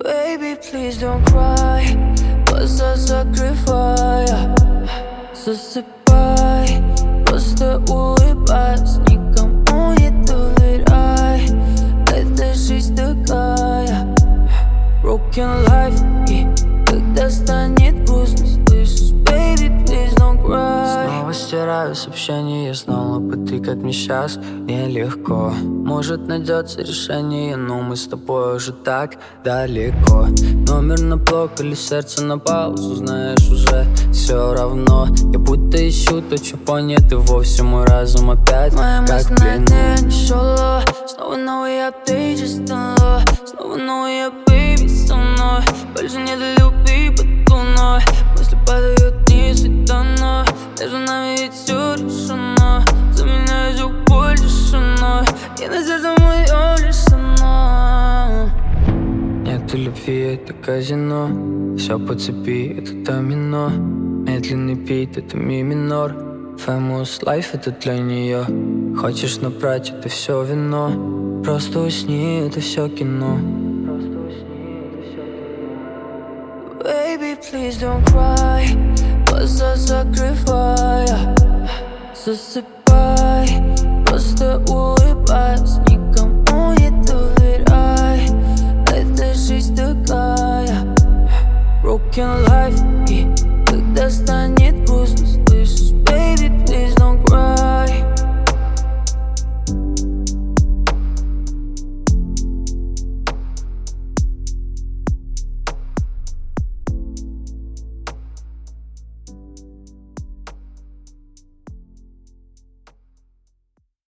Baby, please don't cry. Глаза закрывая, засыпай, просто улыбайся, никому не доверяй. Эта жизнь такая, broken life. И когда станет грустно, слышишь, baby, please don't cry. Снова стираю сообщения, снова потыкать мне сейчас нелегко. Может найдется решение, но мы с тобой уже так далеко. Номер на блок или сердце на паузу, знаешь, уже все равно. Я будто ищу то, чего нет, и вовсе мой разум опять как в плену. Снова новый апдейт, стану. Снова новый baby со мной. Больше не до любви под луной. Мысли падают вниз и давно. Между нами ведь все решено. Заменяю звук боль тишиной. И на сердце моем лишь сама. Нету любви, это казино. Все по цепи, это домино. Медленный бит, это ми минор. Famous life, это для нее. Хочешь набрать, это все вино. Просто усни, это все кино. Baby, please don't cry. Глаза закрывая, засыпай, просто улыбайся.